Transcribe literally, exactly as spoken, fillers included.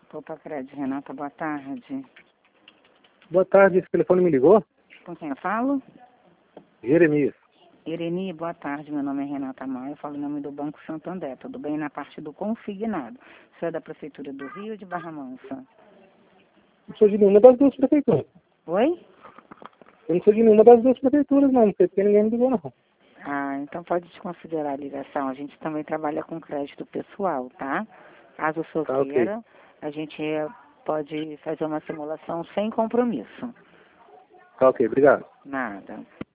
Poupa Crédito, Renata, boa tarde. Boa tarde, esse telefone me ligou? Com quem eu falo? Jeremias. Ireni, boa tarde, meu nome é Renata Maia, eu falo em nome do Banco Santander, tudo bem? Na parte do consignado. Você é da Prefeitura do Rio ou de Barra Mansa? Não sou de nenhuma das duas prefeituras. Oi? Eu não sou de nenhuma das duas prefeituras, não. Não sei porque ninguém me ligou, não. Ah, então pode desconsiderar a ligação. A gente também trabalha com crédito pessoal, tá? Caso o senhor Tá, ok. queira, a gente pode fazer uma simulação sem compromisso. Tá, ok. Obrigado. Nada.